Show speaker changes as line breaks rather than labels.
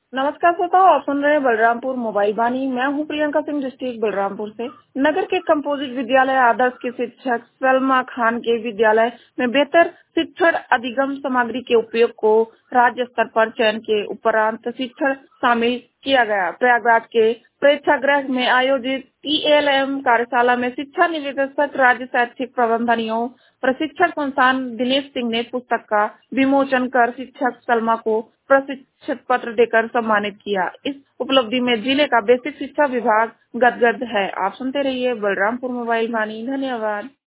नमस्कार श्रोताओ, आप सुन रहे हैं बलरामपुर मोबाइल वाणी। मैं हूं प्रियंका सिंह, डिस्ट्रिक्ट बलरामपुर से। नगर के कंपोजिट विद्यालय आदर्श के शिक्षक सलमा खान के विद्यालय में बेहतर शिक्षण अधिगम सामग्री के उपयोग को राज्य स्तर पर चयन के उपरांत शिक्षण शामिल किया गया। प्रयागराज के प्रेक्षागृह में आयोजित टीएलएम कार्यशाला में शिक्षा निदेशक राज्य शैक्षिक प्रबंधन एवं प्रशिक्षण संस्थान दिनेश सिंह ने पुस्तक का विमोचन कर शिक्षक सलमा को प्रशिक्षण पत्र देकर सम्मानित किया। इस उपलब्धि में जिले का बेसिक शिक्षा विभाग गदगद है। आप सुनते रहिए बलरामपुर मोबाइल वाणी। धन्यवाद।